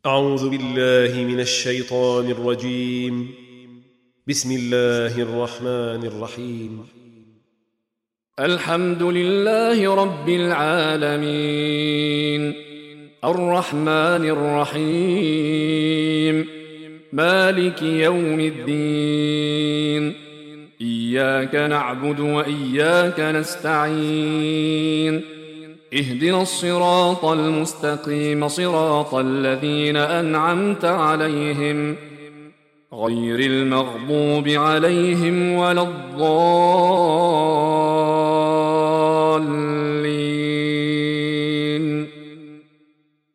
أعوذ بالله من الشيطان الرجيم. بسم الله الرحمن الرحيم. الحمد لله رب العالمين، الرحمن الرحيم، مالك يوم الدين. إياك نعبد وإياك نستعين، اهدنا الصراط المستقيم، صراط الذين أنعمت عليهم غير المغضوب عليهم ولا الضالين.